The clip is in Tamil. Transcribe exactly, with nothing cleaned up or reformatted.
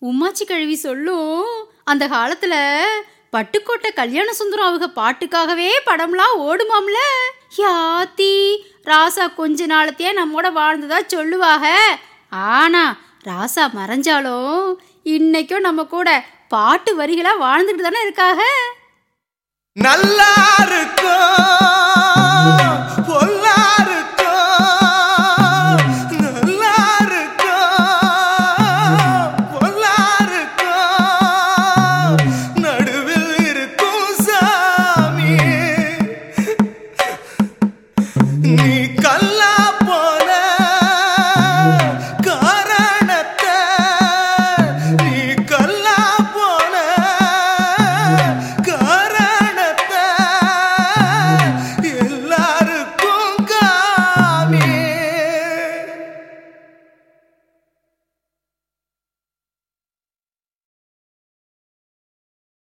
உமாச்சி கழுவி சொல்லும், அந்த காலத்துல பட்டுக்கோட்டை கல்யாண சுந்தரம் அவங்க பாட்டுக்காகவே படம்லாம் ஓடுமாம்ல. யாத்தி ராசா கொஞ்ச நாளத்தையே நம்மோட வாழ்ந்ததா சொல்லுவாங்க. ஆனா ராசா மறைஞ்சாலும் இன்னைக்கும் நம்ம கூட பாட்டு வரிகளா வாழ்ந்துட்டு தானே இருக்காக. நல்லா இருக்கும்